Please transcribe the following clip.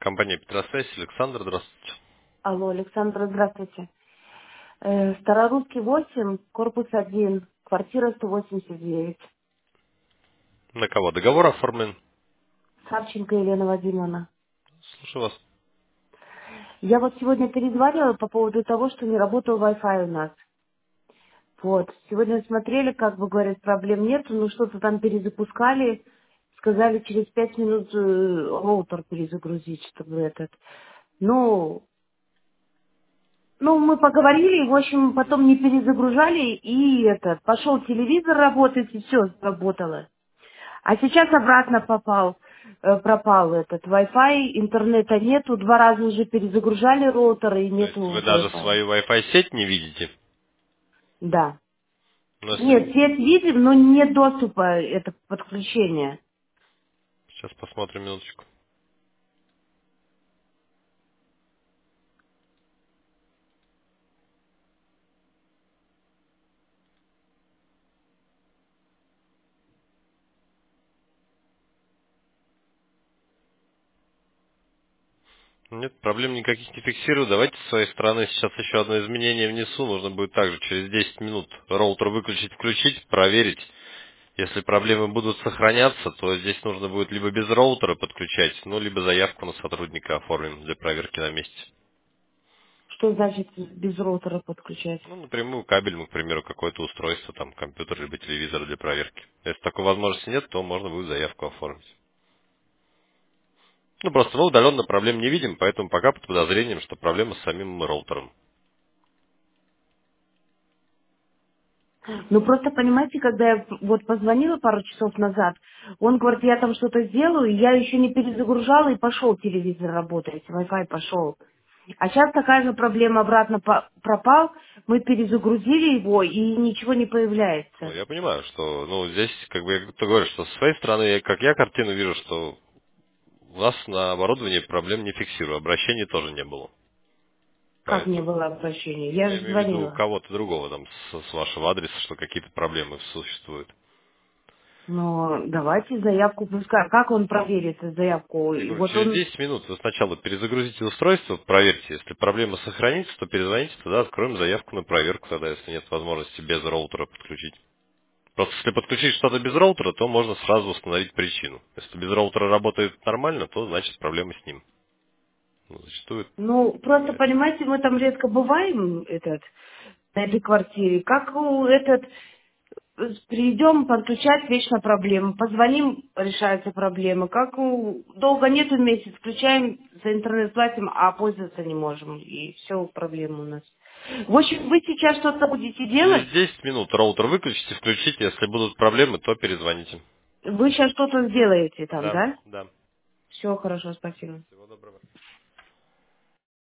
компания Петросвязь. Александр, здравствуйте. Алло, Александра, здравствуйте. Старорусский 8, корпус 1, квартира 189. На кого договор оформлен? Савченко Елена Вадимовна. Слушаю вас. Я вот сегодня перезванивала по поводу того, что не работал Wi-Fi у нас. Вот. Сегодня смотрели, как бы говорят, проблем нет, но что-то там перезапускали. Сказали через 5 минут роутер перезагрузить, чтобы этот. Ну, мы поговорили, в общем, потом не перезагружали, и пошел телевизор работать, и все работало. А сейчас обратно пропал этот Wi-Fi, интернета нету, 2 раза уже перезагружали роутеры, и То есть вы нету даже Wi-Fi. свою Wi-Fi сеть не видите? Да. Но Нет, свет видим, но нет доступа, это подключение. Сейчас посмотрим минуточку. Нет, проблем никаких не фиксирую. Давайте с своей стороны сейчас еще одно изменение внесу. Нужно будет также через 10 минут роутер выключить, включить, проверить. Если проблемы будут сохраняться, то здесь нужно будет либо без роутера подключать, ну, либо заявку на сотрудника оформим для проверки на месте. Что значит без роутера подключать? Ну, напрямую кабель, ну, к примеру, какое-то устройство, там, компьютер, либо телевизор для проверки. Если такой возможности нет, то можно будет заявку оформить. Ну, просто мы удаленно проблем не видим, поэтому пока под подозрением, что проблема с самим роутером. Ну, просто, понимаете, когда я вот позвонила пару часов назад, он говорит, я там что-то сделаю, и я еще не перезагружала, и пошел телевизор работать, Wi-Fi пошел. А сейчас такая же проблема, обратно пропал, мы перезагрузили его, и ничего не Ну, появляется. я понимаю, что, ну, здесь, как бы, я говорю, что с своей стороны, как я картину вижу, что у нас на оборудовании проблем не фиксирую, обращений тоже не было. Как не Поэтому, было обращения? ну, Я я же имею в виду у звонила. кого-то другого, там, с вашего адреса, что какие-то проблемы существуют. Но давайте заявку пускай. Как он проверит заявку? Я И говорю, вот через он, 10 минут вы сначала перезагрузите устройство, проверьте. Если проблема сохранится, то перезвоните, тогда откроем заявку на проверку, тогда, если нет возможности без роутера подключить. Просто если подключить что-то без роутера, то можно сразу установить причину. Если без роутера работает нормально, то значит проблема с ним. Ну, зачастую ну, просто бывает. понимаете, мы там редко бываем, на этой квартире. Как придем подключать, вечно проблемы. Позвоним, решаются проблемы. Долго нету месяц, включаем, за интернет платим, а пользоваться не можем. И все, проблемы у нас. В общем, вы сейчас что-то будете делать, Через 10 минут роутер выключите, включите. Если будут проблемы, то перезвоните. вы сейчас что-то сделаете там, Да, да? да. Все хорошо, спасибо. Всего доброго.